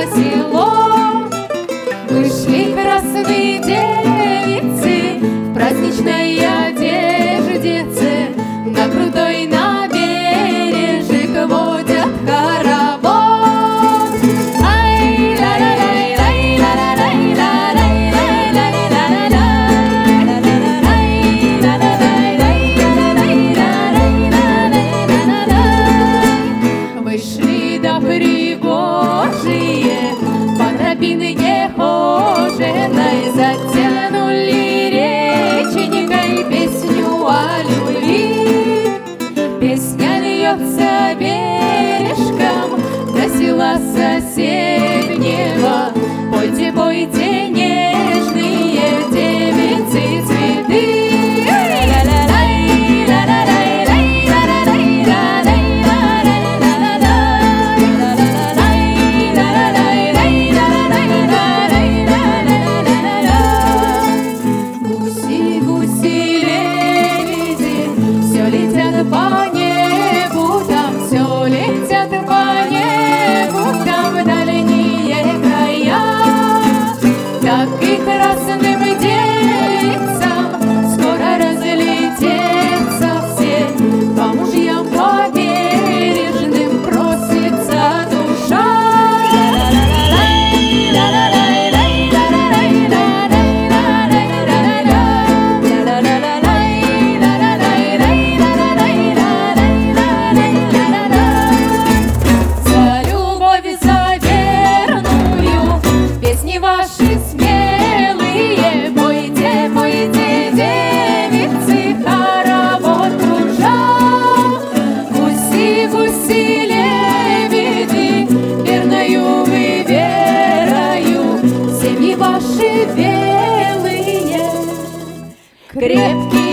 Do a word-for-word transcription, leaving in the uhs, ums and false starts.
село. Вышли красные девицы в праздничной одежде, на крутой на бережек водят хоровод. Ай, ла-ла-лай, лай-ла-ла-лай, ла-лай, ла-лай, ла-лай, ла-лай, ла-лай. Вышли да пригожие по тропинке хоженой, затянули реченькой песню о любви. Песня льется бережком до села соседнего. Пойте, пойте, нежные девицы, цветы. По небу там все летят, по небу там в дальние края. Так и красным девицам скоро разлететься все, по мужьям, по бережным просится душа. Ваши смелые, пойте, пойте, девицы, хоровод кружа. Гуси, гуси, лебеди, верною вы верою, семьи ваши белые, крепкие.